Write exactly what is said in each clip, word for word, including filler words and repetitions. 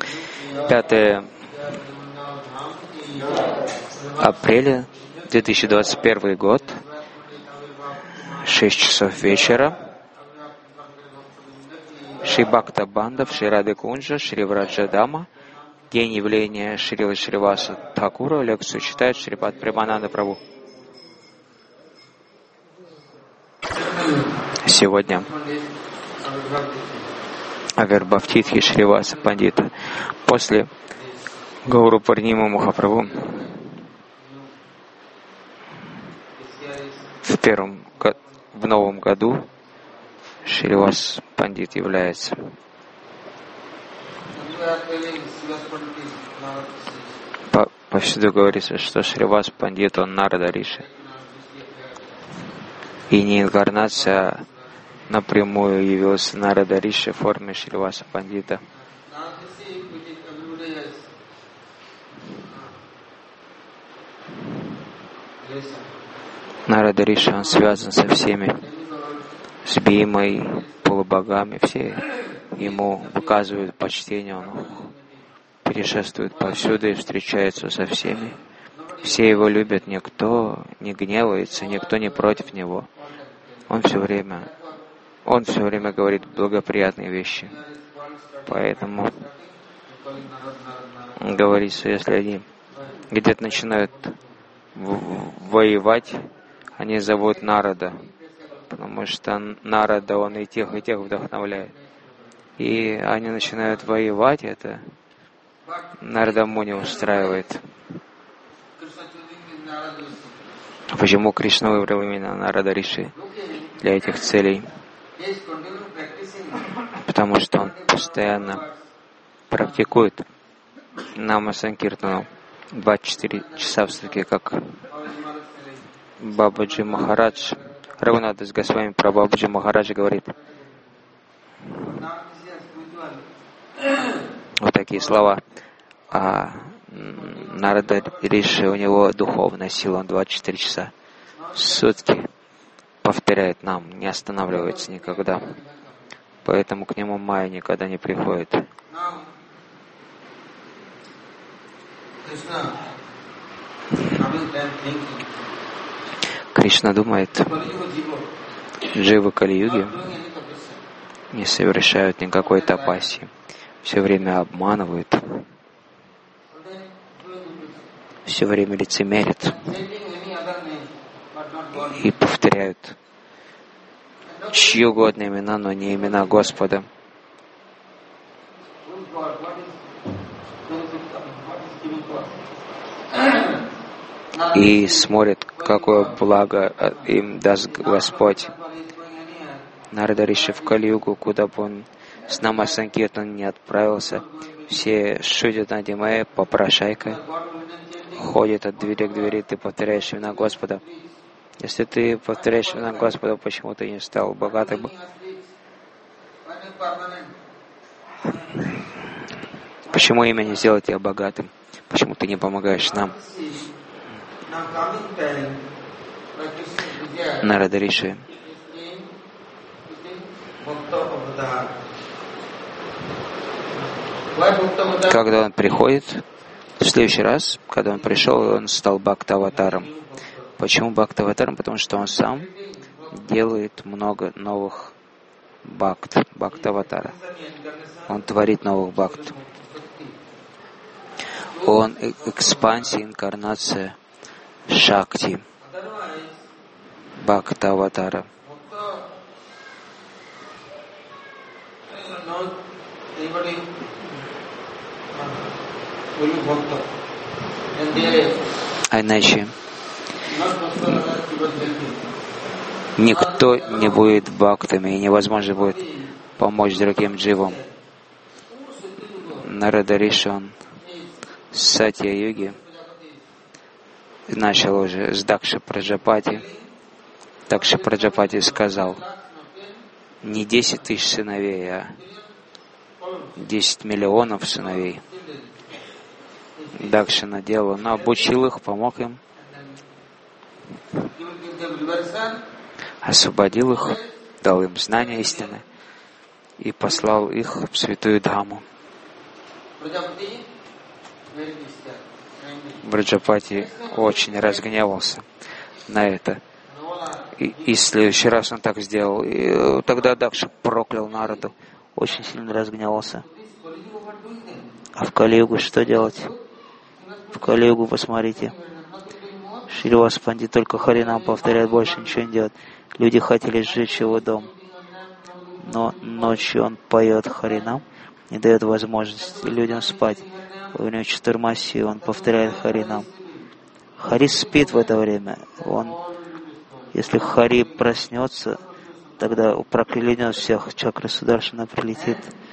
пятое апреля две тысячи двадцать первый год, шесть часов вечера. Шри Бхакта Бандав, Шри Рады Кунджа, Шри Враджадама, день явления Шрилы Шриваса Тхакура. Лекцию читает Шрипад Премананда Прабху. Сегодня Авербхавтитхи Шриваса Пандита. После Гауру Пурнимы Махапрабху в первом в новом году Шривас Пандит является. По, повсюду говорится, что Шривас Пандит, он Нарада Риши. И не инкарнация, а напрямую явился Нарада Риши в форме Шриваса Пандита. Нарада Риши, он связан со всеми, с Бимой, полубогами, все ему выказывают почтение, он путешествует повсюду и встречается со всеми. Все его любят, никто не гневается, никто не против него. Он все время, он все время говорит благоприятные вещи. Поэтому говорится, если они где-то начинают воевать, они зовут Нарада, потому что Нарада, он и тех, и тех вдохновляет. И они начинают воевать, это Нарада Муни устраивает. Почему Кришна выбрал именно Нарада Риши для этих целей? Потому что он постоянно практикует Нама Санкиртану двадцать четыре часа в сутки, как Бабаджи Махарадж, Рагунатас Госвами про Бабаджи Махараджа говорит. Вот такие слова. А Нарада Риши, у него духовная сила, он двадцать четыре часа в сутки повторяет нам, не останавливается никогда. Поэтому к нему майя никогда не приходит. Кришна думает, дживы Кали-юги не совершают никакой тапаси, все время обманывают, все время лицемерят и повторяют чьи угодно имена, но не имена Господа. И смотрят, какое благо им даст Господь. Нарада Риши в Кали-югу, куда бы он с Нама Санкиртаном не отправился, все шутят над ним: «Э, попрошайка, ходит от двери к двери, ты повторяешь имена Господа. Если ты повторяешь имена Господа, почему ты не стал богатым? Почему имя не сделать тебя богатым? Почему ты не помогаешь нам?» Нарада Риши когда он приходит, в следующий раз, когда он пришел, он стал Бхакта-аватаром. Почему Бхакта-аватаром? Потому что он сам делает много новых бхакт, Бхакта-аватара. Он творит новых бхакт. Он экспансия, инкарнация Шакти, Бхакта-аватара. А иначе никто не будет бхактами, и невозможно будет помочь другим дживам. Нарада Риши, он с Сатья-юги начал уже с Дакши Праджапати. Дакши Праджапати сказал: не десять тысяч сыновей, а десять миллионов сыновей. Дакши наделал, он обучил их, помог им, освободил их, дал им знания истины и послал их в святую Дхаму. Враджапати очень разгневался на это. И, и в следующий раз он так сделал. И тогда Дакша проклял Нараду. Очень сильно разгневался. А в Кали-югу что делать? В Кали-югу посмотрите. Шривас Пандит только Харинам повторяет, больше ничего не делает. Люди хотели сжечь его дом. Но ночью он поет Харинам, не дает возможности людям спать. У него Чатурмаси, он повторяет Харинам. Хари спит в это время. Он, если Хари проснется, тогда проклянет всех, чакра Сударшана прилетит.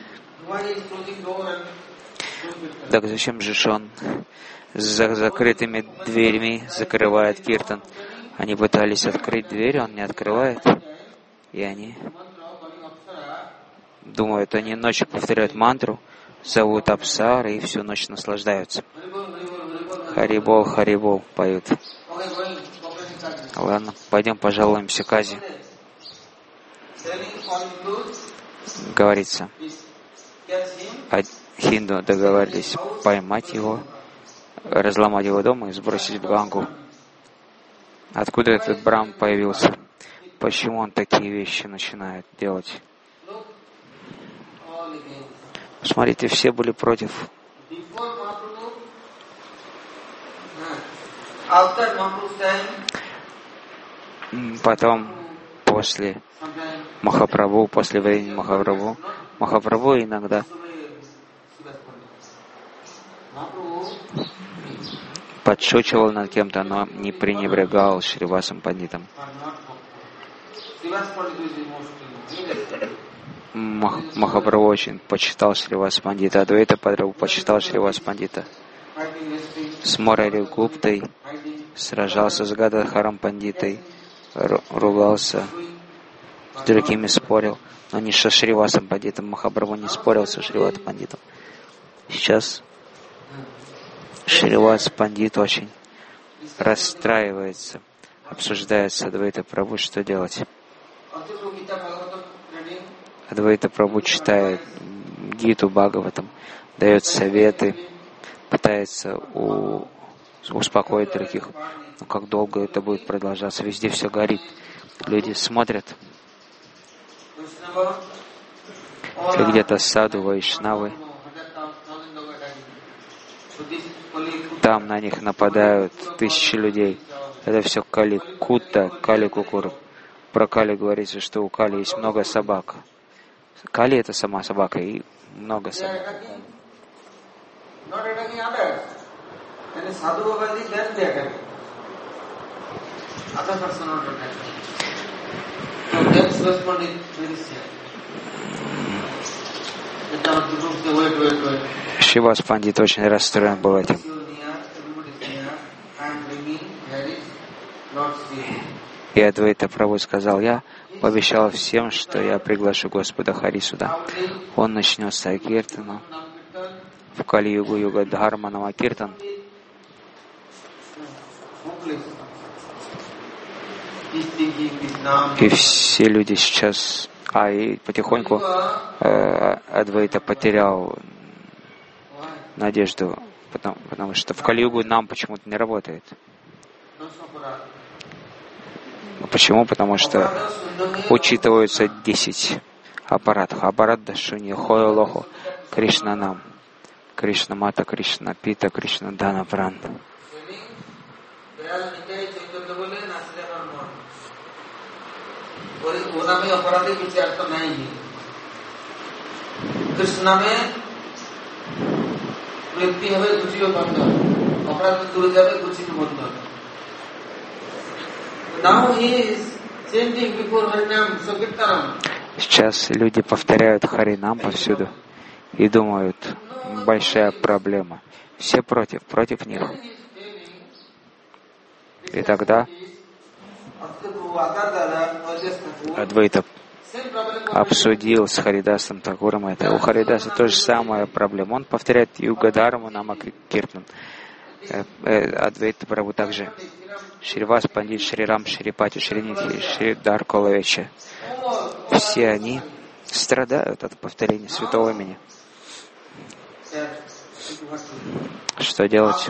Так зачем же он за закрытыми дверьми закрывает киртан? Они пытались открыть дверь, он не открывает. И они думают, они ночью повторяют мантру, зовут Апсары и всю ночь наслаждаются. Харибол, Харибол поют. Ладно, пойдем пожалуемся Кази. Говорится, а хинду договорились поймать его, разломать его дом и сбросить в Гангу. Откуда этот Брам появился? Почему он такие вещи начинает делать? Смотрите, все были против. Потом, после Махапрабху, после времени Махапрабху, Махапрабху иногда подшучивал над кем-то, но не пренебрегал Шривасом Пандитом. Мах, Махапрабху очень почитал Шривас Пандита, Адвайта Прабху почитал Шривас Пандита. С Мурари Гуптой сражался с Гададхаром Пандитой, ругался, с другими спорил, но не со Шривасом Пандитом. Махапрабху не спорил со Шривасом Пандитом. Сейчас Шривас Пандит очень расстраивается, обсуждает с Адвайта Прабху, что делать. Адвайта Прабху читает Гиту Бхагаватам, дает советы, пытается у... успокоить других. Но как долго это будет продолжаться? Везде все горит. Люди смотрят. Если где-то саду Вайшнавы, там на них нападают тысячи людей. Это все Кали Кутта, Кали Кукур. Про Кали говорится, что у Кали есть много собак. Кали — это сама собака, и много собак. Шривас Пандит очень расстроен был этим. И Адвайта Прабху сказал, я пообещал всем, что я приглашу Господа Хари сюда. Он начнет с Киртана. В Кали-югу юга Дхарма Навакиртан. И все люди сейчас... А, и потихоньку э, Адвайта потерял надежду, потому, потому что в Кали-югу нам почему-то не работает. Почему? Потому что учитываются десять аппаратов. Аппарат Дашуни, Хойо Лохо, Кришна Нам, Кришна Мата, Кришна Пита, Кришна Дана Пран. Сейчас люди повторяют Харинам повсюду и думают, большая проблема. Все против, против них. И тогда Адвайта обсудил с Харидасом Такуром это. У Харидаса то же самая проблема. Он повторяет Юга-дхарму Нама Киртан. Адвайта Прабху также. Шривас Пандит, Шрирам, Шрипати, Шринити, Шридар Коловеча. Все они страдают от повторения святого имени. Что делать?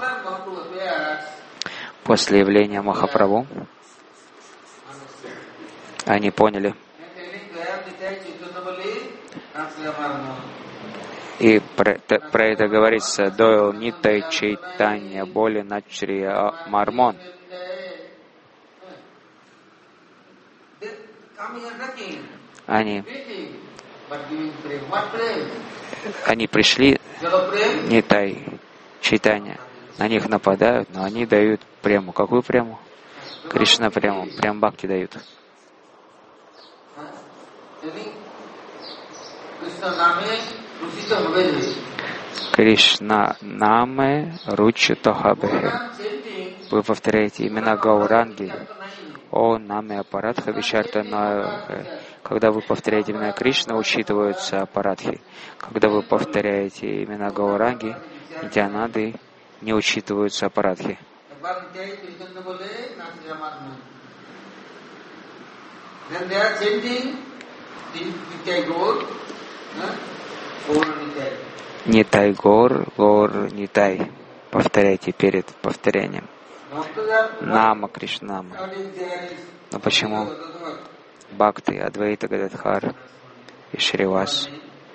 После явления Махапрабху они поняли. И про, про это говорится: «Дойл нитай чайтанья боли начрия мармон». Они, они пришли, нитай чайтанья, на них нападают, но они дают прему. Какую прему? Кришна прему, прям бхакти дают. Кришна наме ручито хабехе. Вы повторяете имена Гауранги. О наме апаратха вичартана. Когда вы повторяете имена Кришны, учитываются апаратхи. Когда вы повторяете имена Гауранги, Нитянады, не учитываются апаратхи. Нитай гор, гор нитай. Повторяйте перед повторянием. Нама Кришнама. Но почему Бхакти, Адвайта Гададхар и Шривас?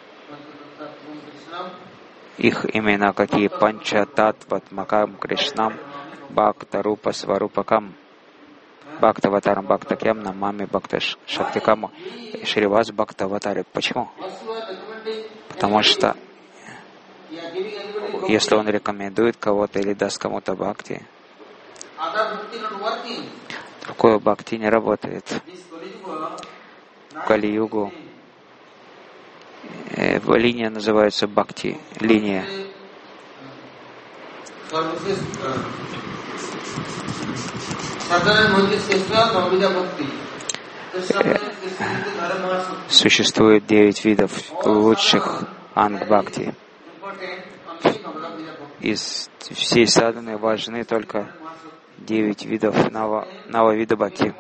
Их имена какие? Панчататватмакам Кришнам Бхакта Рупа Сварупакам Бхактаватарам Бхактакям Намами Бхакта Шактикаму Шривас Бхактаватари. Почему? Потому что если он рекомендует кого-то или даст кому-то бхакти, другое бхакти не работает. В Кали-югу э, линия называется бхакти, линия. Существует девять видов лучших анг-бхакти. Из всей садханы важны только девять видов нава, нававида бхакти.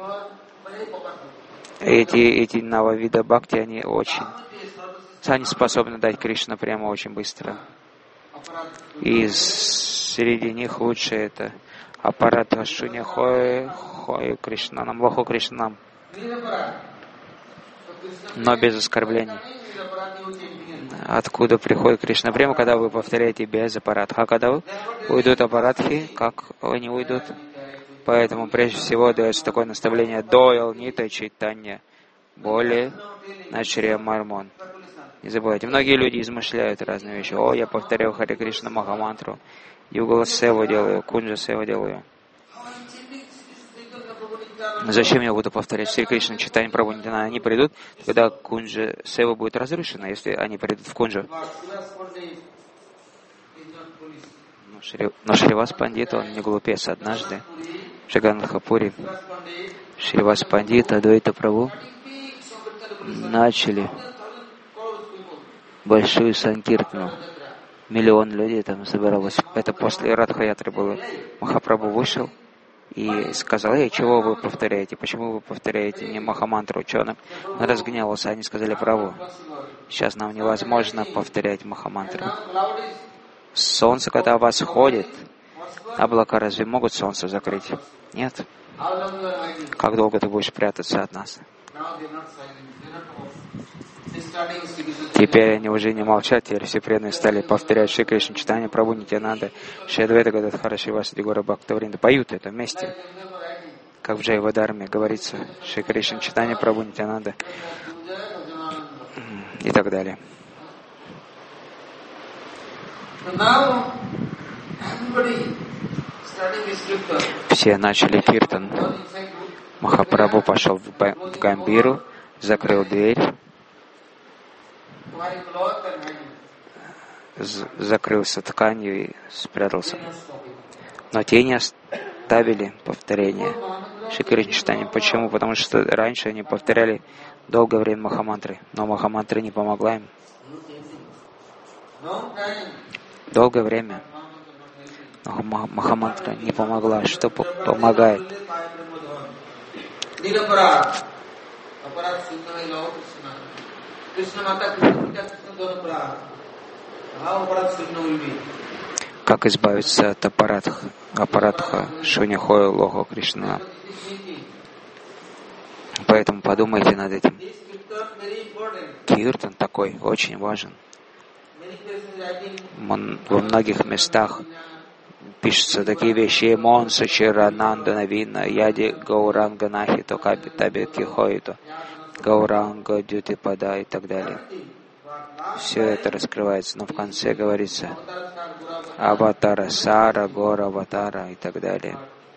Эти, эти нававида бхакти, они очень, они способны дать Кришна прямо очень быстро. И среди них лучше это аппарат Шуня Хой, Хой Кришнанам, Лоху Кришнанам, но без оскорблений. Откуда приходит Кришна прямо, когда вы повторяете без аппаратха. А когда вы уйдут аппаратхи, как они уйдут? Поэтому прежде всего дается такое наставление: дойл нита чайтанья боли начрия мармон. Не забывайте, многие люди измышляют разные вещи. О, я повторяю Харе Кришна Махамантру, Югала Севу делаю, Кунджа Севу делаю. Зачем я буду повторять Шри Кришна Чайтанья Прабху Нитьянанда? Они придут, когда Кунджа Сева будет разрушена, если они придут в Кунджу. Но, Шри... Но Шривас Пандит, он не глупец. Однажды в Джаганнатхапуре Шривас Пандит, Адвайта Прабху начали большую санкиртну. Миллион людей там собиралось. Это после Радха-ятры было. Махапрабху вышел и сказал: эй, чего вы повторяете? Почему вы повторяете не Махамантру? Что он разгневался? Они сказали: Прабху, сейчас нам невозможно повторять Махамантру. Солнце, когда восходит, облака разве могут солнце закрыть? Нет. Как долго ты будешь прятаться от нас? Теперь они уже не молчат, теперь все преданные стали повторять Шри Кришна Чайтанья Прабху Нитьянанда, Шри Адвайта Гададхара Шривасади Гора Бхактавринда. Поют это вместе. Как в Джайвадарме говорится, Шри Кришна Чайтанья Прабху Нитьянанда и так далее. Все начали киртан. Махапрабху пошел в Гамбиру, закрыл дверь, закрылся тканью и спрятался. Но те не оставили повторения Шри Кришна Чайтанья. Почему? Потому что раньше они повторяли долгое время Махамантры, но Махамантра не помогла им. Долгое время. Но Махамантра не помогла. Что помогает? как избавиться от аппаратха, аппаратха Шуньяхоя Лоха Кришна. Поэтому подумайте над этим. Киртан такой очень важен. Во многих местах пишутся такие вещи. Мон Сачирананда Навина Яди Гауранга Нахито Капитаби Кихоито Гауранга Дюти Пада и так далее. Все это раскрывается, но в конце говорится Аватара Сара, Гора Аватара и так далее.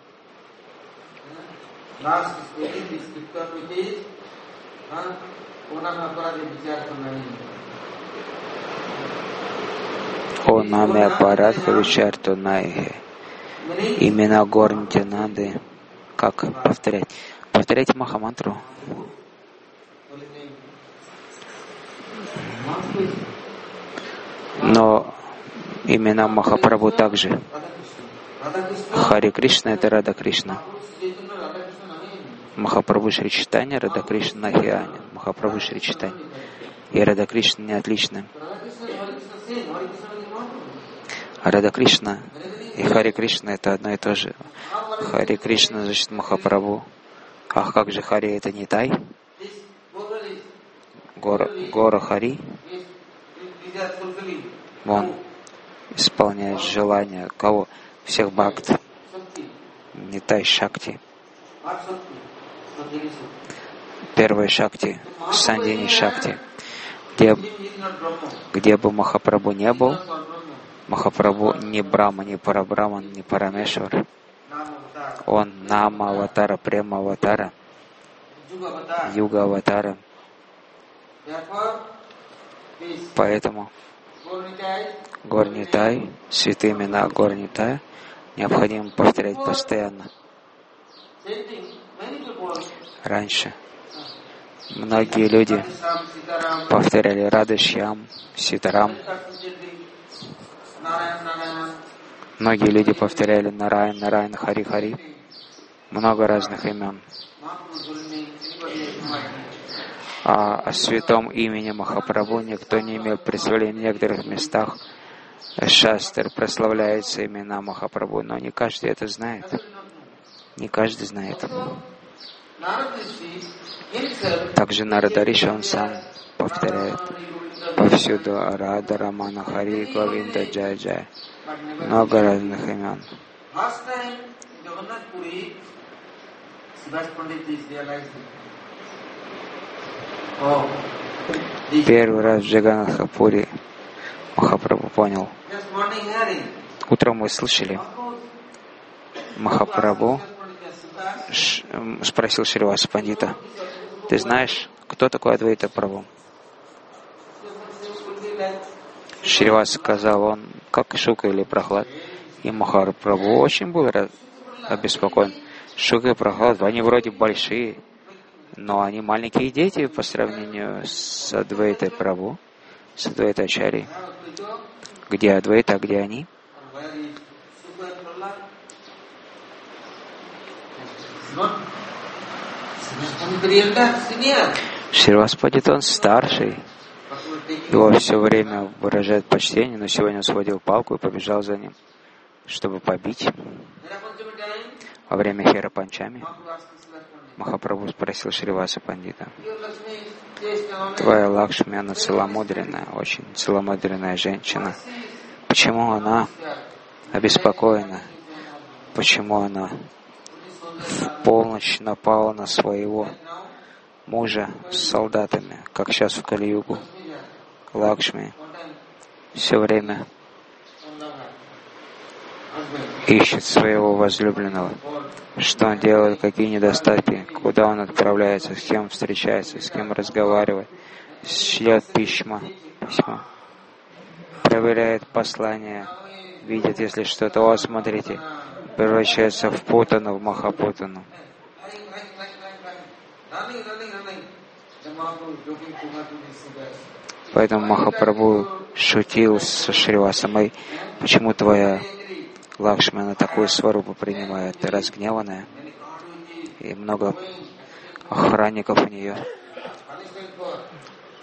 О наме аппаратха вичарту найхе. Имена гор Нитьянанды. Как повторять? Повторяйте Махамантру. Но имена Махапрабху также. Хари Кришна — это Рада Кришна. Махапрабху Шри Чайтанья, Рада Кришна Нахиани. Махапрабху Шри Чайтанья. И Рада Кришна не отличны. Рада Кришна и Хари Кришна — это одно и то же. Хари Кришна значит Махапрабху. Ах, как же Хари — это не Тай? Гора, Гора Хари. Он исполняет желания кого? Всех бхакт. Не Тай Шакти. Первая Шакти, Сандини Шакти. Где, где бы Махапрабху не был, Махапрабху не Брахма, не Парабраман, не Парамешвар. Он Нама Аватара, Према Аватара, Юга Аватара. Поэтому Горнитай, святые имена Горнитай необходимо повторять постоянно. Раньше многие люди повторяли Радашьям, Ситарам. Многие люди повторяли Нараян, Нараян, Хари, Хари. Много разных имен. А о святом имени Махапрабху никто не имел представления. В некоторых местах Шастр прославляется имена Махапрабху, но не каждый это знает. Не каждый знает. Также Нарада Риши, он сам повторяет повсюду Рада, Рамана, Хари, Говинда, Джай, Джай. Много разных имен. Первый раз в Джаганнатхапури Махапрабху понял. Утром мы слышали, Махапрабху спросил Шриваса Пандита: ты знаешь, кто такой Адвайта Прабху? Шриваса сказал, он как Шука или Прахлад. И Махапрабху очень был обеспокоен. Шука и Прахлад, они вроде большие, но они маленькие дети по сравнению с Адвайтой Прабху, с Адвайтой Ачарьей. Где Адвайта, а где они? Шриваса Пандит, он старший. Его все время выражает почтение, но сегодня он схватил палку и побежал за ним, чтобы побить. Во время Хера Панчами Махапрабху спросил Шриваса Пандита: твоя Лакшми, она целомудренная, очень целомудренная женщина. Почему она обеспокоена? Почему она в полночь напала на своего мужа с солдатами, как сейчас в Кали-югу? Лакшми все время ищет своего возлюбленного. Что он делает, какие недостатки, куда он отправляется, с кем встречается, с кем разговаривает, шлет письма, письма, проверяет послания, видит, если что-то, о, смотрите, превращается в Путану, в Махапутану. Поэтому Махапрабху шутил со Шривасамой: почему твоя Лакшми, она такую сварупу принимает, разгневанная, и много охранников у нее,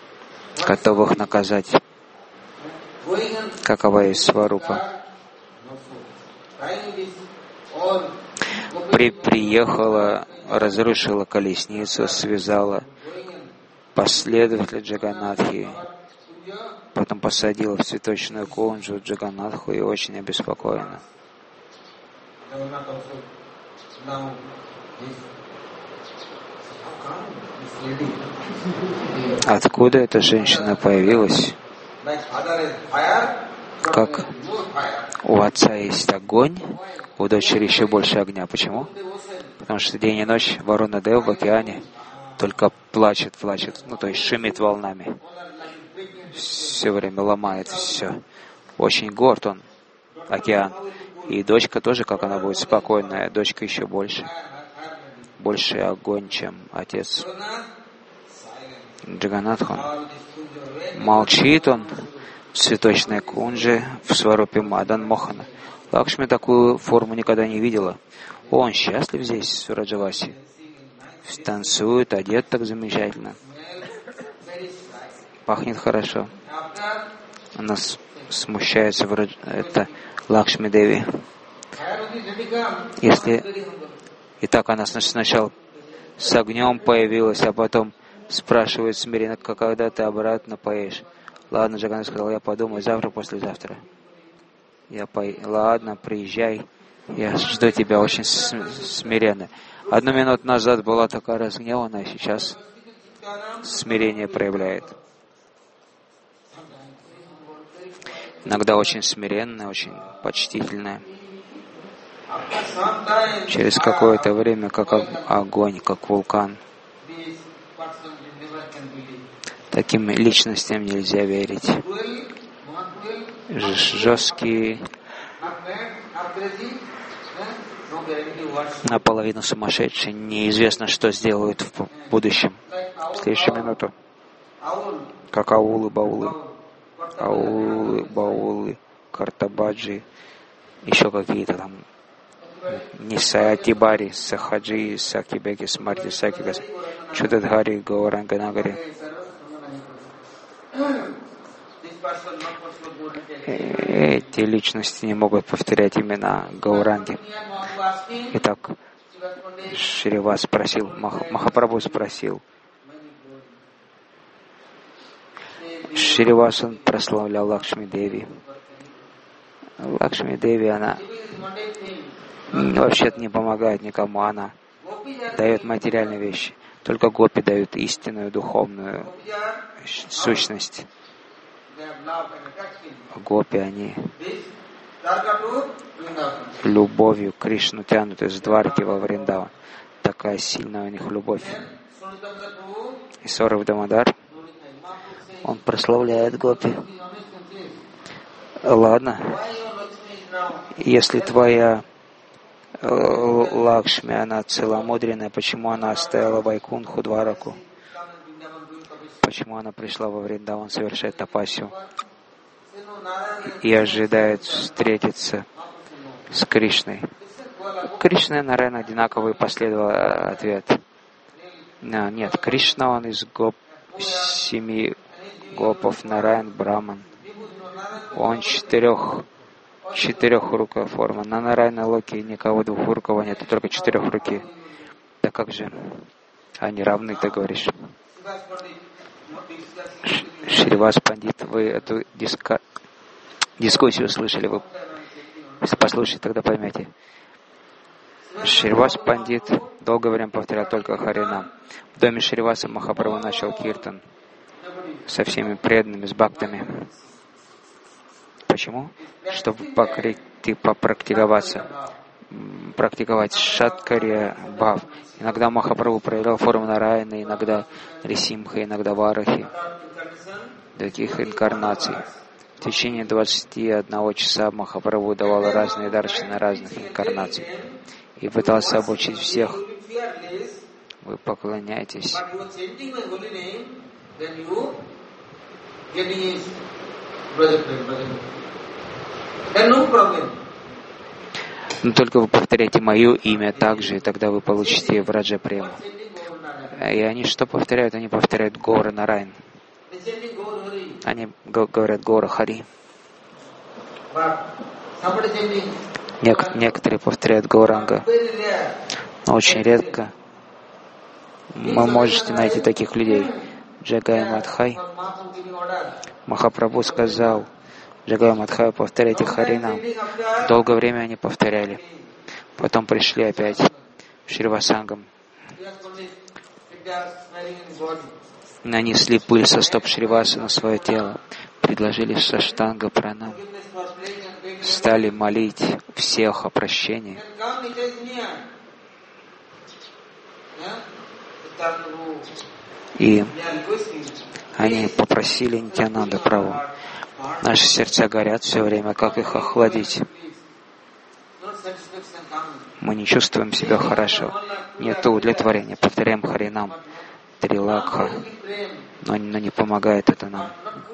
готовых наказать. Какова есть сварупа? При, приехала, разрушила колесницу, связала последователя Джаганнатхи, потом посадила в цветочную кунджу Джаганнатху и очень обеспокоена. Откуда эта женщина появилась? Как у отца есть огонь, у дочери еще больше огня. Почему? Потому что день и ночь Варуна Дев в океане только плачет, плачет, ну то есть шумит волнами. Все время ломает все. Очень горд он, океан. И дочка тоже, как она будет спокойная, дочка еще больше. Больше огонь, чем отец. Джаганнатхан. Молчит он в цветочной кунже в сварупе Мадан Мохана. Лакшми такую форму никогда не видела. О, он счастлив здесь, в Сураджавасе. Танцует, одет так замечательно. Пахнет хорошо. Она смущается, вроде это Лакшми Деви. Если и так она сначала с огнем появилась, а потом спрашивает смиренно, когда ты обратно поешь. Ладно, Джаганнат сказал, я подумаю завтра, послезавтра. Я по... Ладно, приезжай, я жду тебя очень смиренно. Одну минуту назад была такая разгневанная, сейчас смирение проявляет. Иногда очень смиренная, очень почтительная. Через какое-то время, как огонь, как вулкан. Таким личностям нельзя верить. Жесткие, наполовину сумасшедшие, неизвестно, что сделают в будущем. В следующую минуту. Как аулы, баулы. Аулы, баулы, картабаджи, еще какие-то там. Нисаятибари, Сахаджи, Сакибеки, Смарти, Сакибес, Чудадхари, Гауранганагари. Эти личности не могут повторять имена Гауранги. Итак, Шривас спросил, Мах, Махапрабху спросил. Шривасан прославлял Лакшми Деви. Лакшми Деви, она вообще-то не помогает никому, она дает материальные вещи. Только гопи дают истинную духовную сущность. Гопи, они любовью Кришну тянут из Дварки во Вриндаван. Такая сильная у них любовь. И Сораб Дамодар, он прославляет гопи. Ладно, если твоя Лакшми, она целомудренная, почему она оставила Вайкунху, Двараку? Почему она пришла во Вриндаван совершать тапасию и ожидает встретиться с Кришной? Кришна и Нарайана одинаковый, последовал ответ. Нет, Кришна, он из гоп, семи гопов, Нараян Браман. Он четырех, четырехрукая форма. На Нарайана Локе никого двухрукого нет, только четырехруки. Да как же они равны, ты говоришь? Шривас Пандит, вы эту диска... дискуссию слышали, вы если послушайте, тогда поймете. Шривас Пандит долгое время повторял только Харинам. В доме Шриваса Махапрабху начал киртан со всеми преданными, с бхактами. Почему? Чтобы попрактиковаться, практиковать шаткарья бхав. Иногда Махапрабху проявлял форму Нараяна, иногда Рисимха, иногда Варахи. Таких инкарнаций. В течение двадцати одного часа Махапрабху давал разные даршины разных инкарнаций и пытался обучить всех. Вы поклоняетесь. Но только вы повторяете мое имя также, и тогда вы получите Враджа Прему. И они что повторяют? Они повторяют Гора Нарайн. Они говорят Гора Хари. Нек- некоторые повторяют Гауранга, но очень редко вы можете найти таких людей. Джагай Мадхай, Махапрабху сказал Джагай Мадхаю, повторяйте Харинам. Долгое время они повторяли. Потом пришли опять в Шривасангам. Нанесли пыль со стоп Шриваса на свое тело, предложили саштанга пранам, стали молить всех о прощении. И они попросили Нитьянанда Прабху. Наши сердца горят все время, как их охладить? Мы не чувствуем себя хорошо. Нет удовлетворения. Повторяем Харинам, Трилакха, но, но не помогает это нам.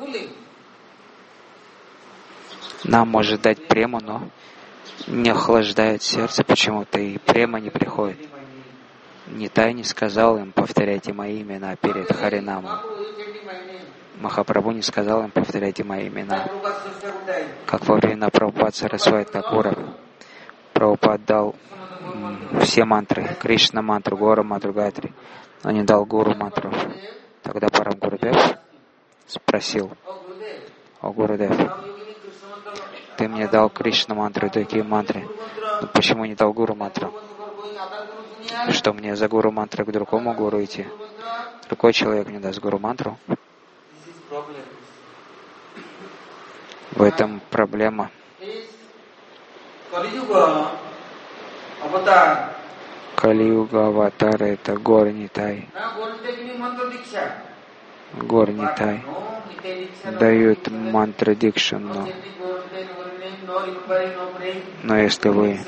Нам может дать прему, но не охлаждает сердце почему-то, и према не приходит. Нитай не сказал им, повторяйте мои имена перед Харинамом. Махапрабху не сказал им, повторяйте мои имена. Как во времена Прабхупад Сарасвати Такура. Прабхупад дал м, все мантры, Кришна мантру, Гора мантру, Гайатри, но не дал гуру мантру. Тогда Парам Гурудев спросил: о Гурудев, ты мне дал Кришна мантру и такие мантры, но почему не дал гуру мантру? Что мне за гуру мантры к другому гуру идти? Другой человек мне даст гуру мантру. В этом проблема. Кали-юга аватара — это Гор Нитай. Гор Нитай дают мантру дикшу, но, но если вы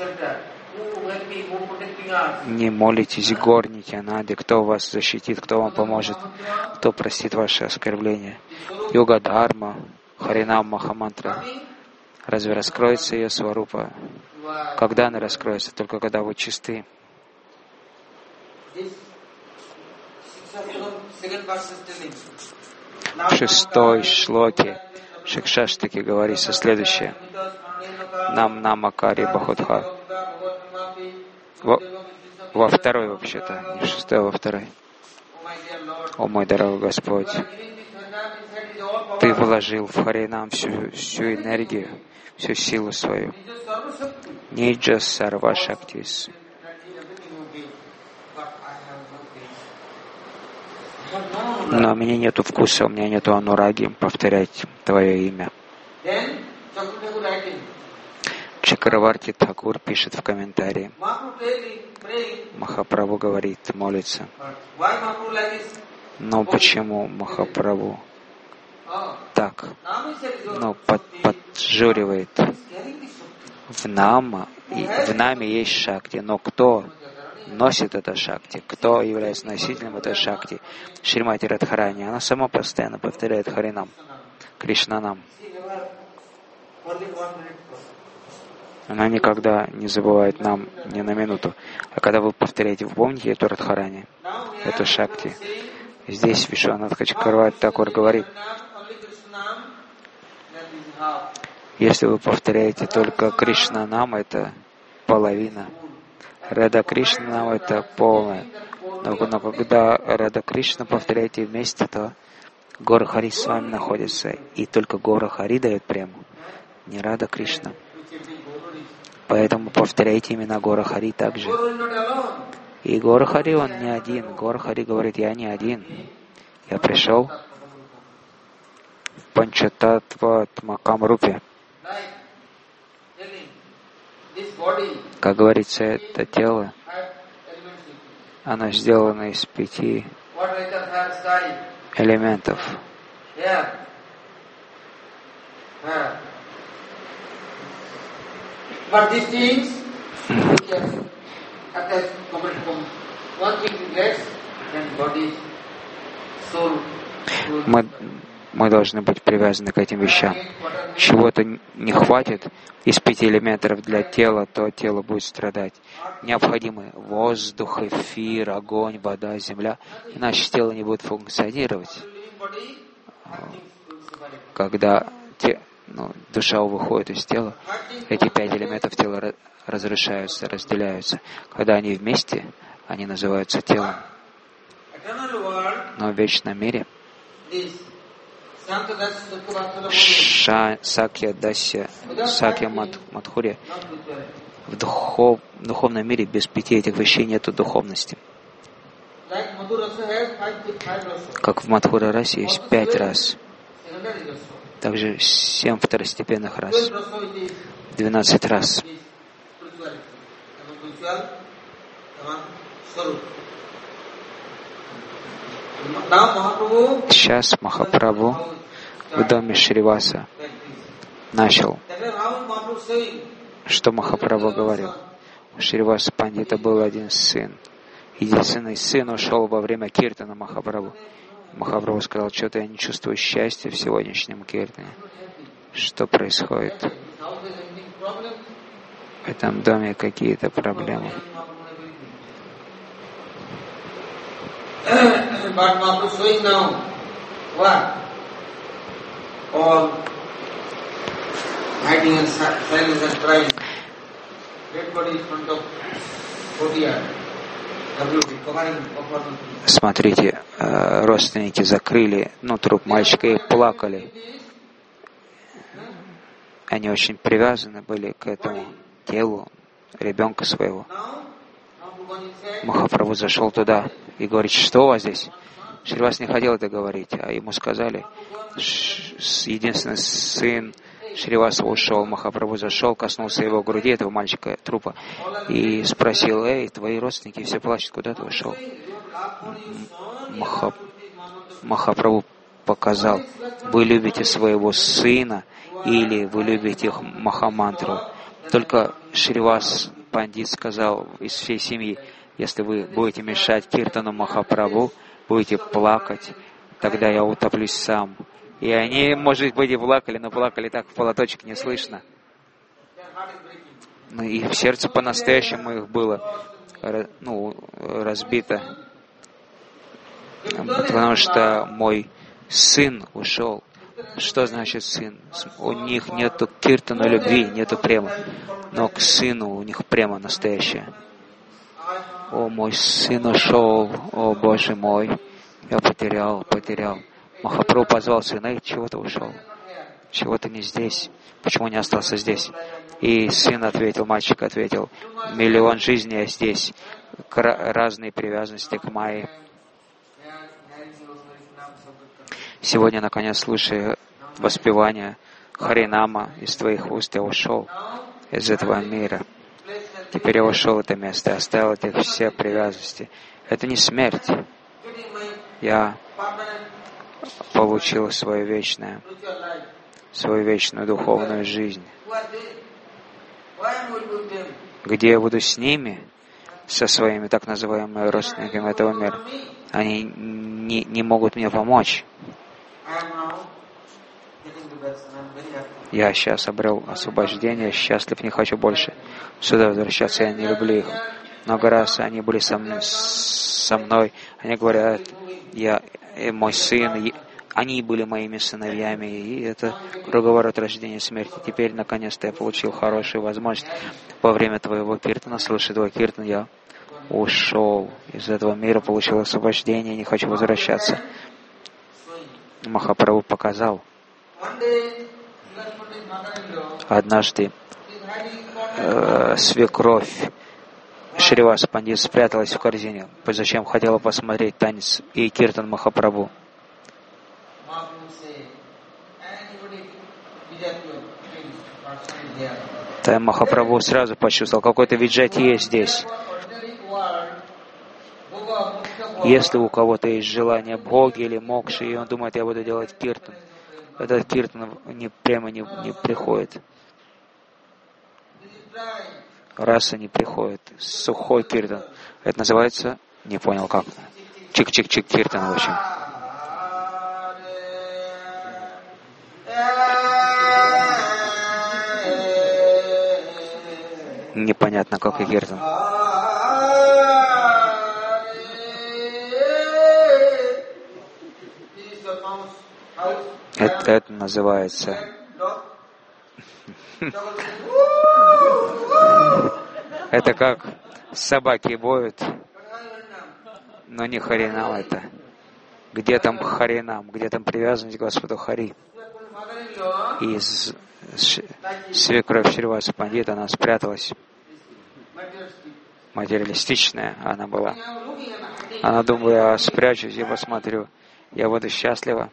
не молитесь Гор Нитьянанде, кто вас защитит, кто вам поможет, кто простит ваши оскорбления? Йога Дхарма, Харинам Махамантра. Разве раскроется ее сварупа? Когда она раскроется? Только когда вы чисты. В шестой шлоке Шикшаштаки говорится следующее. Нам намакари бахудха. Во, во второй вообще-то, не в шестой, а во второй. О мой дорогой Господь, Ты вложил в Харинам всю, всю энергию, всю силу свою. Ниджа Сарва Шактис. Но у меня нету вкуса, у меня нету анураги повторять Твое имя. Чакраварти Тхакур пишет в комментарии. Махапрабху говорит, молится. Но почему Махапрабху так, ну, под, поджуривает? В нама, и в нами есть шакти, но кто носит это шакти, кто является носителем этой шакти? Шримати Радхарани, она сама постоянно повторяет Харинам, Кришнанам. Она никогда не забывает нам ни на минуту. А когда вы повторяете, вы помните эту Радхарани, эту шакти? Здесь Вишванатха Чакраварти Такур говорит, если вы повторяете только Кришна Нам, это половина. Рада Кришна Нам — это полная. Но, но когда Рада Кришна повторяете вместе, то Гора Хари с вами находится. И только Гора Хари дает прему, не Рада Кришна. Поэтому повторяйте имена Гора Хари также. И Гора Хари, он не один. Гора Хари говорит, я не один. Я пришел в Панчататва Макам Рупе. Как говорится, это тело, оно сделано из пяти элементов. Мы, мы должны быть привязаны к этим вещам. Чего-то не хватит из пяти элементов для тела, то тело будет страдать. Необходимы воздух, эфир, огонь, вода, земля, иначе тело не будет функционировать. Когда те, ну, душа выходит из тела, эти пять элементов тела разрешаются, разделяются. Когда они вместе, они называются телом. Но в вечном мире Ша, Сакья, Дасья, Сакья, Мадхурья, в, духов, в духовном мире без пяти этих вещей нет духовности. Как в Мадхура расе есть пять рас, также семь второстепенных рас, двенадцать рас. Сейчас Махапрабху в доме Шриваса начал. Что Махапрабху говорил? У Шриваса Пандита был один сын. Единственный сын ушел во время киртана Махапрабху. Махапрабху сказал, что-то я не чувствую счастья в сегодняшнем киртане. Что происходит? В этом доме какие-то проблемы. But Mahaprabhu showing now what? All hiding and silence and crying. Dead body in front of courtyard. Смотрите, родственники закрыли, ну, труп мальчика и плакали. Они очень привязаны были к этому телу ребенка своего. Махапрабху зашел туда и говорит, что у вас здесь? Шривас не хотел это говорить, а ему сказали, единственный сын Шриваса ушел. Махапрабху зашел, коснулся его груди, этого мальчика, трупа, и спросил, эй, твои родственники все плачут, куда ты ушел? Маха... Махапрабху показал, вы любите своего сына или вы любите их Махамантру. Только Шривас Пандит сказал из всей семьи, если вы будете мешать киртану Махапрабху, будете плакать, тогда я утоплюсь сам. И они, может быть, и плакали, но плакали так в полоточек не слышно. Ну и в сердце по-настоящему их было ну, разбито. Потому что мой сын ушел. Что значит сын? У них нету киртана любви, нету према. Но к сыну у них према настоящая. О, мой сын ушел, о, Боже мой, я потерял, потерял. Махапрабху позвал сына, и чего ты ушел? Чего ты не здесь? Почему не остался здесь? И сын ответил, мальчик ответил, миллион жизней я здесь, разные привязанности к Майе. Сегодня, наконец, слушая воспевание Харинама из твоих уст, я ушел из этого мира. Теперь я ушел в это место, оставил этих все привязанности. Это не смерть. Я получил свою вечную, свою вечную духовную жизнь. Где я буду с ними, со своими так называемыми родственниками этого мира, они не, не могут мне помочь. Я сейчас обрел освобождение, счастлив, не хочу больше сюда возвращаться, я не люблю их. Много раз они были со мной, со мной. Они говорят, я, и мой сын, и они были моими сыновьями, и это круговорот рождения и смерти. Теперь, наконец-то, я получил хорошую возможность во время твоего киртана, слушая твой киртан, я ушел из этого мира, получил освобождение, не хочу возвращаться. Махапрабху показал. Однажды э, свекровь Шриваса Пандит спряталась в корзине. Зачем? Хотела посмотреть танец и киртан Махапрабху. Там Махапрабху сразу почувствовал, какой-то виджати есть здесь. Если у кого-то есть желание Бхоги или Мокши, и он думает, я буду делать киртан, этот киртан не, прямо не, не приходит. Раса не приходит. Сухой киртан. Это называется, не понял как. Чик-чик-чик киртан, в общем. Непонятно, как и киртан. Это, это называется Это как собаки воют, но не Харинам это. Где там Харинам? Где там привязанность к Господу Хари? И свекровь Шриваса Пандита, она спряталась. Материалистичная она была. Она думала, я спрячусь и посмотрю, я буду счастлива.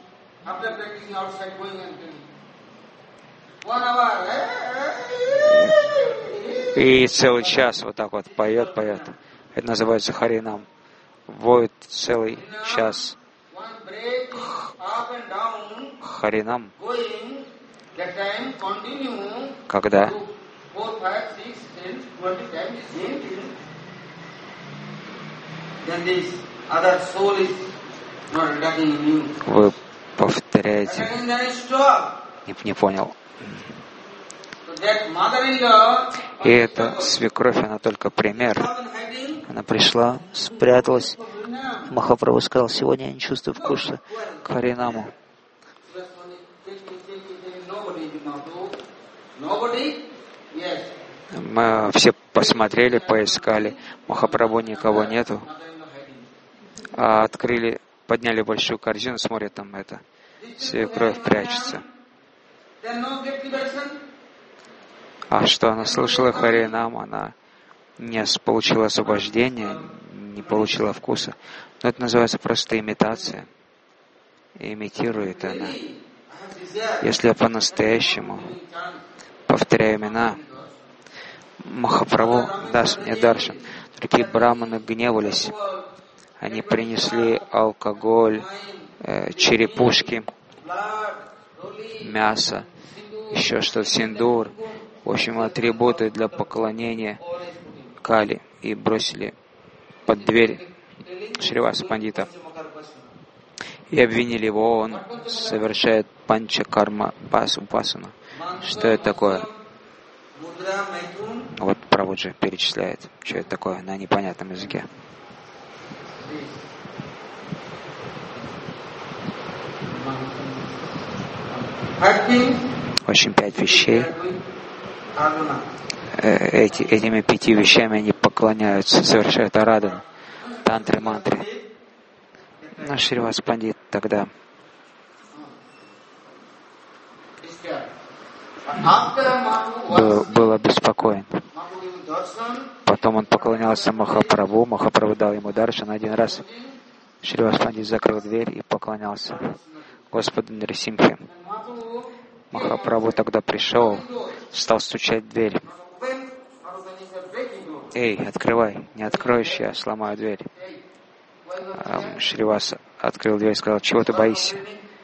И целый час вот так вот поет, поет. Это называется Харинам. Воет целый час. Харинам. Когда вы повторяете. Не, не понял. И эта свекровь, она только пример. Она пришла, спряталась. Махапрабху сказал, сегодня я не чувствую вкуса к Харинаму. Мы все посмотрели, поискали. Махапрабху никого нету. А открыли, подняли большую корзину, смотрят, там это. Свекровь прячется. А что она слышала Харинам, она не получила освобождения, не получила вкуса. Но это называется просто имитация. И имитирует она. Если я по-настоящему повторяю имена, Махапрабху даст мне даршан. Другие браманы гневались. Они принесли алкоголь, э, черепушки, мясо, еще что-то, синдур, в общем, атрибуты для поклонения Кали, и бросили под дверь Шриваса Пандита. И обвинили его, он совершает панчакарма упасану. Что это такое? Вот Прабхуджи перечисляет, что это такое на непонятном языке. В общем, пять вещей. Эти, этими пяти вещами они поклоняются, совершают арадану, тантры, мантры. Наш Шривас Пандит тогда был, был обеспокоен. Потом он поклонялся Махапрабху, Махапрабху дал ему даршан. Один раз Шривас Пандит закрыл дверь и поклонялся Господу Нарисимхе. Махапрабху тогда пришел, стал стучать в дверь. Эй, открывай, не откроешь, я сломаю дверь. А Шривас открыл дверь и сказал, чего ты боишься?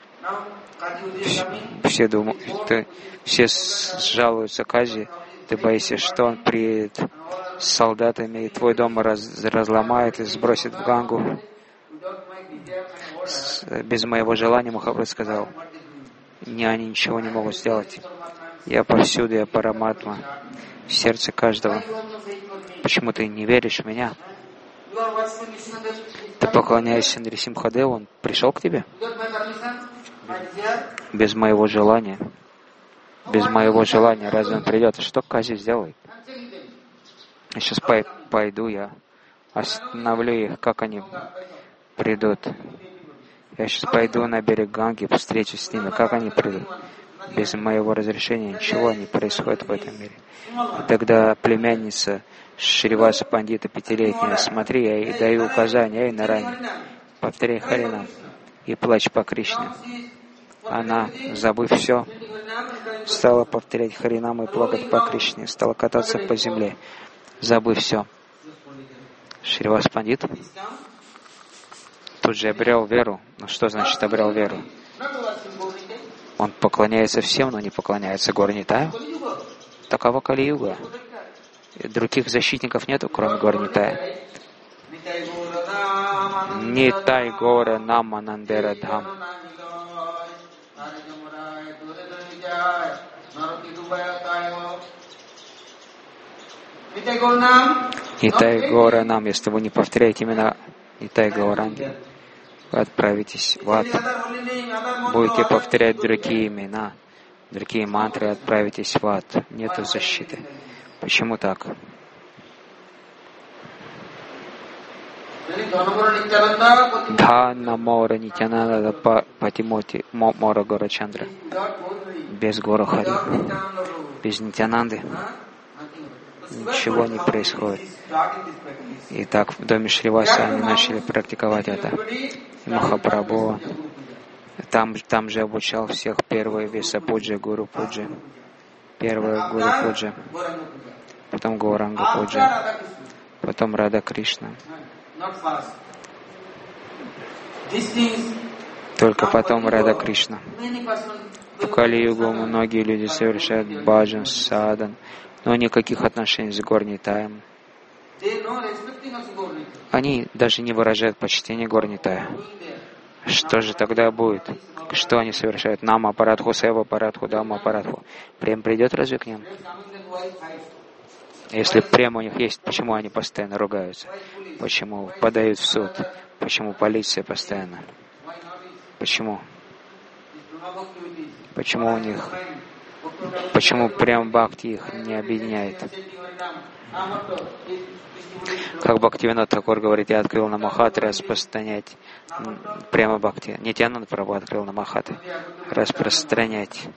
Все думают, ты, все жалуются Кази, ты боишься, что он приедет с солдатами и твой дом раз, разломает и сбросит в Гангу. С, без моего желания, Махапрабху сказал, не, они ничего не могут сделать. Я повсюду, я Параматма, в сердце каждого. Почему ты не веришь в меня? Ты поклоняешься Нарисимхадеву, он пришел к тебе? Без моего желания. Без моего желания. Разве он придет? Что Кази сделает? Я сейчас пойду, я остановлю их, как они придут. Я сейчас пойду на берег Ганги, встречусь с ними, как они придут. Без моего разрешения ничего не происходит в этом мире. И тогда племянница Шриваса Пандита пятилетняя, смотри, я ей даю указания, ей на ране, повторяй Харинам и плачь по Кришне. Она, забыв все, стала повторять Харинам и плакать по Кришне, стала кататься по земле, забыв все. Шривас Пандит тут же обрел веру. Ну что значит обрел веру? Он поклоняется всем, но не поклоняется Гаура-Нитаю. Такова Кали-юга. Других защитников нету, кроме Гаура-Нитая. Нитай Гора Нама Нандера Дхам. Нитай Гора Нам, если вы не повторяете именно Нитай Гауранги, вы отправитесь в ад. Будете повторять другие имена, другие мантры, отправитесь в ад. Нету защиты. Почему так? Дхана Мора Нитянанда Патимоти Мора Горачандра. Без Гора Хари, без Нитянанды ничего не происходит. И так в доме Шриваса они начали практиковать это. И Махапрабху там, там же обучал всех первые Веса Пуджи, Гуру Пуджи. Первая Гуру Пуджи, потом Гауранга Пуджи, потом Рада Кришна. Только потом Рада Кришна. В Кали-югу многие люди совершают баджан, садан, но никаких отношений с Горнитаем. Они даже не выражают почтение Горнитая. Что же тогда будет? Что они совершают? Нама Парадху, Сева Парадху, Дама Парадху. Прем придет разве к ним? Если прем у них есть, почему они постоянно ругаются? Почему подают в суд? Почему полиция постоянно? Почему? Почему у них? Почему прям бхакти их не объединяет? Как Бхактивинод Тхакур говорит, я открыл на Махатре распространять прямо бхакти. Нитьянанда Прабху открыл на Махатре распространять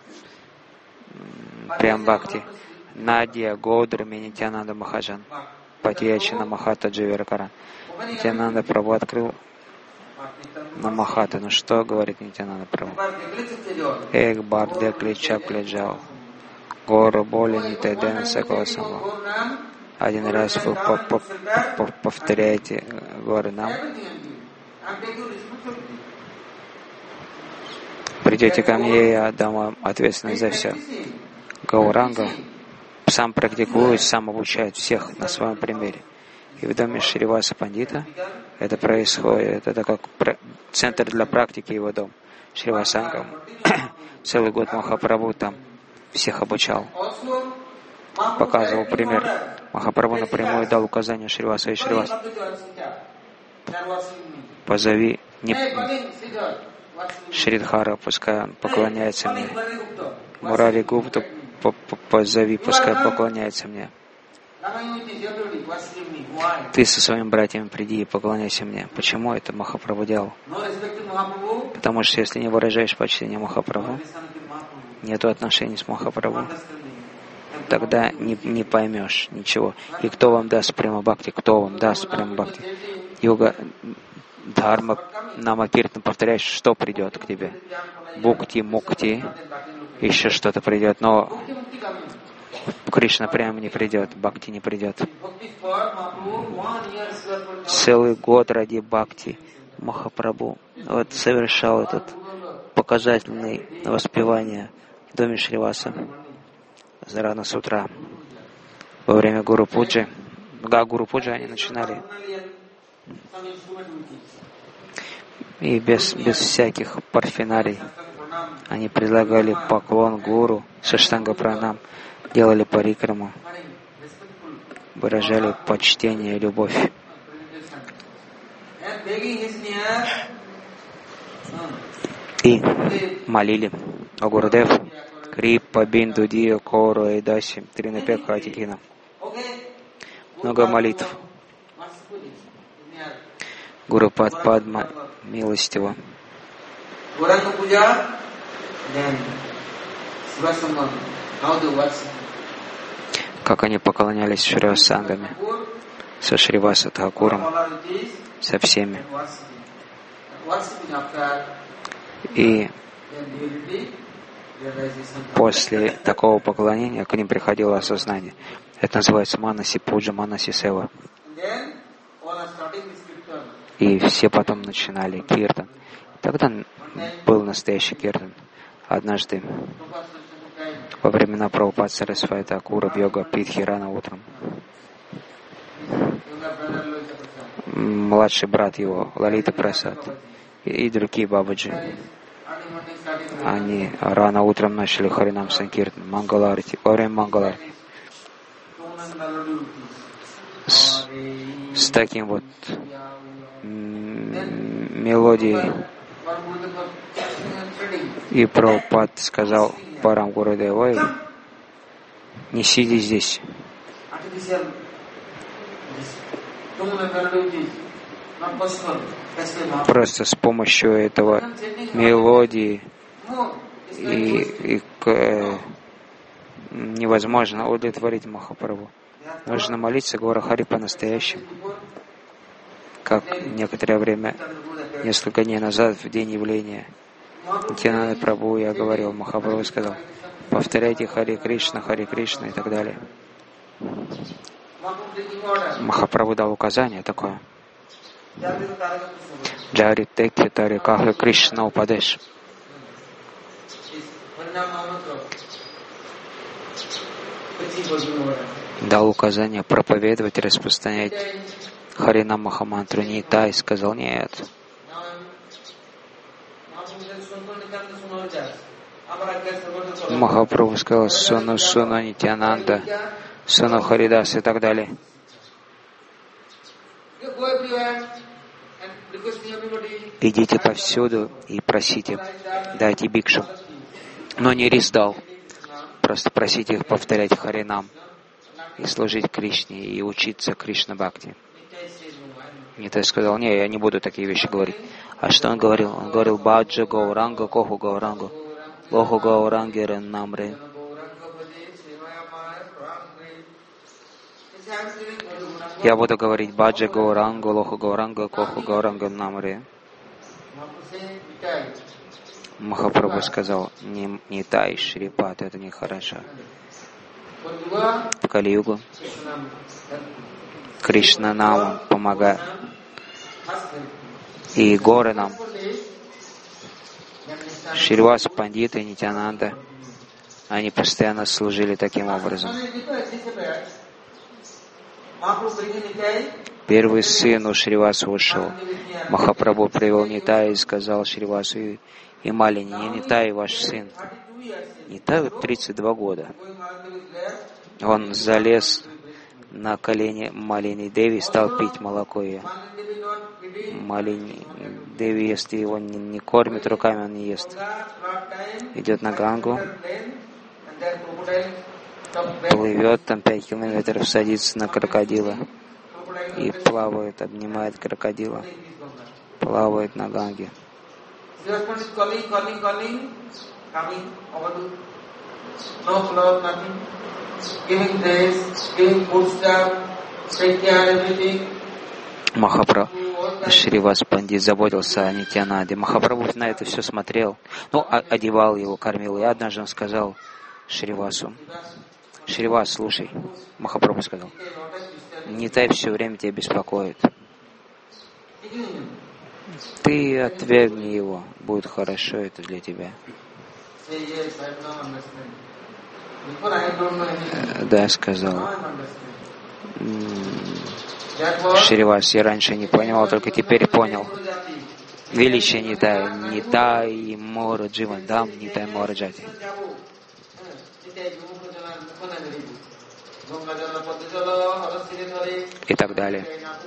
прям бхакти. Надья Гоудрами Нитьянанда Махаджан. Патьячина Махата Дживеракара. Нитьянанда Прабху открыл на Махата. Ну что говорит Нитьянанда Прабху? Эх, бар декли чакли джао. Гору боли нитайдена сакала самбо. Один раз вы повторяете горы нам. Придете ко мне, я дам вам ответственность за все. Гауранга сам практикует, сам обучает всех на своем примере. И в доме Шриваса Пандита это происходит. Это как центр для практики его дом. Шривасангам. Целый год Махапрабху там всех обучал. Показывал пример. Махапрабху напрямую дал указание Шриваса и Шривас. Позови не... Шридхара, пускай он поклоняется мне. Мурари Гупту позови, пускай поклоняется мне. Ты со своими братьями приди и поклоняйся мне. Почему это Махапрабху делал? Потому что если не выражаешь почтение Махапрабху, нету отношений с Махапрабху, тогда не, не поймешь ничего. И кто вам даст прямо бхакти? Кто вам даст прямо бхакти? Йога, дхарма, нама киртан, повторяешь, что придет к тебе? Бхукти, мукти, еще что-то придет, но Кришна прямо не придет, бхакти не придет. Целый год ради бхакти Махапрабху вот совершал этот показательный воспевание в доме Шриваса рано с утра. Во время Гуру Пуджи, да, Гуру Пуджи они начинали. И без, без всяких парфенарий они предлагали поклон Гуру, Саштанга Пранам, делали парикраму, выражали почтение и любовь. И молили о Гурудев, Крипа, Бинду, Дио, Кору, Эйдаси, Тринапека, Атикина. Много молитв. Гуру Пад Падма, милостиво. Как они поклонялись Шривасангами, со Шриваса Тхакуром, со всеми. И после такого поклонения к ним приходило осознание. Это называется Манаси Пуджа, Манаси Сева. И все потом начинали киртан. Тогда был настоящий киртан. Однажды, во времена Прабхупады Сарасвати Тхакура, йога Питхи рано утром, младший брат его, Лалита Прасад, и, и другие бабаджи, они рано утром начали Харинам Санкиртан, Мангаларити, во время Мангаларити, с, с таким вот мелодией. И Прабхупад сказал Парам Гурудевой, не сиди здесь. Просто с помощью этого мелодии и, и э, невозможно удовлетворить Махапрабху. Нужно молиться Гора Хари по-настоящему. Как некоторое время, несколько дней назад, в день явления Нитьянанда Прабху, я говорил, Махапрабху сказал, повторяйте Хари Кришна, Хари Кришна и так далее. Махапрабху дал указание такое. Джари Теки Тари Кахи Кришна Упадеш. Дал указание проповедовать и распространять Харинам Махамантру. Нитай сказал нет. Махапрабху сказал Суну Суну Нитьянанда, Суну Харидас и так далее. Идите повсюду и просите, дайте бикшу. Но не Риздал. Просто просите их повторять Харинам и служить Кришне и учиться Кришна Бхакти. Нитай сказал, не, я не буду такие вещи говорить. А что он говорил? Он говорил, Баджа Гауранга, Коху Гауранга, Лоху Гауранги Реннамре. Я буду говорить Баджа Гаурангу, Лоху Гауранга, Коху Гауранга Намре. Махапрабху сказал, не, не тай, Шрипат, это нехорошо. В Кали-югу Кришна нам помогает. И горы нам. Шриваса Пандита и Нитьянанда, они постоянно служили таким образом. Первый сын у Шриваса ушел. Махапрабху привел Нитая и сказал Шривасу и, и Малине, не Нитай, ваш сын. Нитаю тридцать два года. Он залез на колени Малини Деви и стал пить молоко ее. Малини Деви, если его не, не кормит руками, он не ест. Идет на Гангу, плывет там пять километров, садится на крокодила и плавает, обнимает крокодила, плавает на Ганге. Махапрабху, Шривас Пандит заботился о Нитьянанде. Махапрабху на это все смотрел, ну, одевал его, кормил. И однажды он сказал Шривасу, Шривас, слушай, Махапрабху сказал, Нитай все время тебя беспокоит. Ты отвергни его, будет хорошо это для тебя. Да, сказал Шривас, я раньше не понимал, только теперь понял. Величие Нитай, Нитай Мора Дживан Дам, Нитай Мора Джати. И так далее.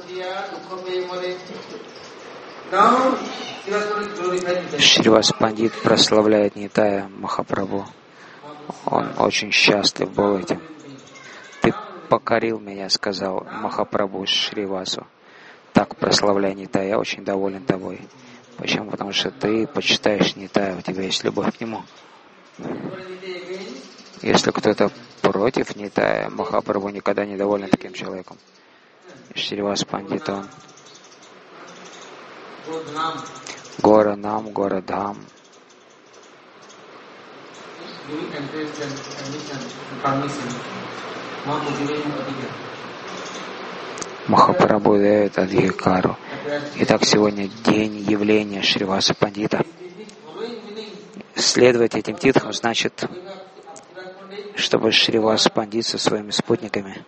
Шривас Пандит прославляет Нитая Махапрабху. Он очень счастлив был этим. Ты покорил меня, сказал Махапрабху Шривасу. Так прославляй Нитая, я очень доволен тобой. Почему? Потому что ты почитаешь Нитая, у тебя есть любовь к нему. Если кто-то против Нитая, Махапрабху никогда не доволен таким человеком. Шривас Пандит, он Гора Нам, Гора Дхам. Махапрабху дает Адхикару. Итак, сегодня день явления Шриваса Пандита. Следовать этим титулам значит, чтобы Шривас Пандит со своими спутниками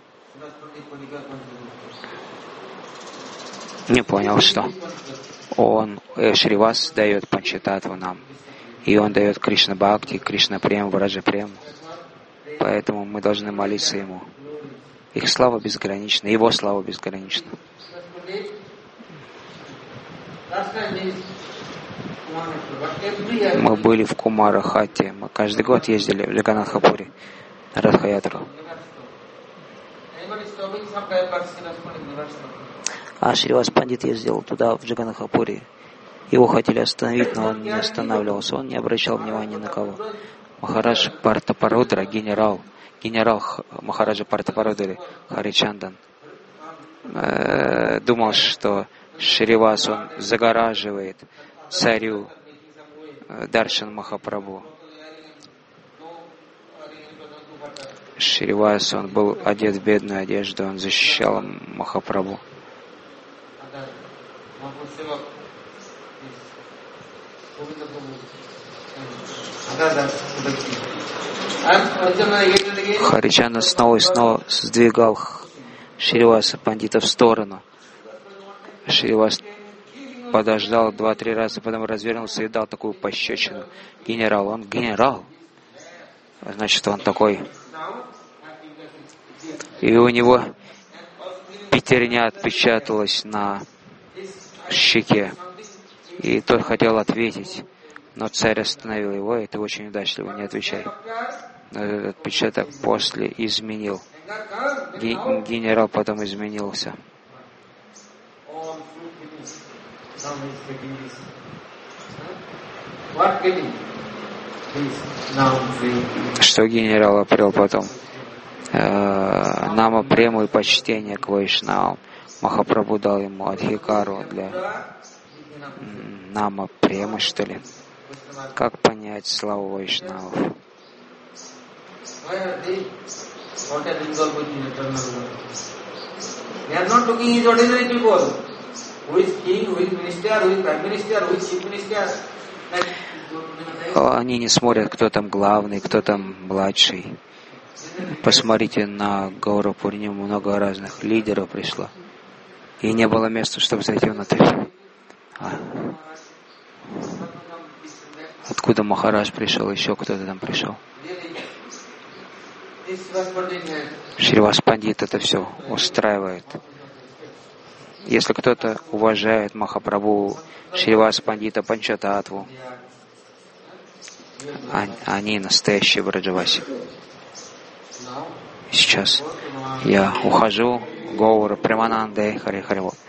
не понял, что он, э, Шривас дает Панчататтву нам, и он дает Кришна Бхакти, Кришна Прему, Враджа Прему. Поэтому мы должны молиться ему. Их слава безгранична, его слава безгранична. Мы были в Кумара-Хатте. Мы каждый год ездили в Джаганнатхапури на Радха-ятру. А Шривас Пандит ездил туда, в Джаганнатхапури. Его хотели остановить, но он не останавливался. Он не обращал внимания на кого. Махарадж Партапарудра, генерал, генерал Махараджа Партапарудри, Харичандан, э, думал, что Шривас он загораживает царю э, Даршан Махапрабху. Шривас, он был одет в бедную одежду, он защищал Махапрабху. Харичандан снова и снова сдвигал Шриваса Пандита в сторону. Шривас подождал два-три раза, потом развернулся и дал такую пощечину. Генерал, он генерал. Значит, он такой. И у него пятерня отпечаталась на щеке. И тот хотел ответить, но царь остановил его, и ты очень удачливо, не отвечай. Но этот отпечаток после изменил. Генерал потом изменился. Что генерал обрел потом? Э, нама прему и почтение к Вайшнавам. Махапрабху дал ему адхикару для нама премы, что ли? Как понять славу Вайшнавов? Они не смотрят, кто там главный, кто там младший. Посмотрите, на Гауру Пурниму много разных лидеров пришло. И не было места, чтобы зайти внутрь. А. Откуда Махарадж пришел, еще кто-то там пришел. Шривас Пандит это все устраивает. Если кто-то уважает Махапрабху, Шривас Пандита Панчататву, они настоящие Браджаваси. Сейчас я ухожу. Гаура Премананде Хари Хари.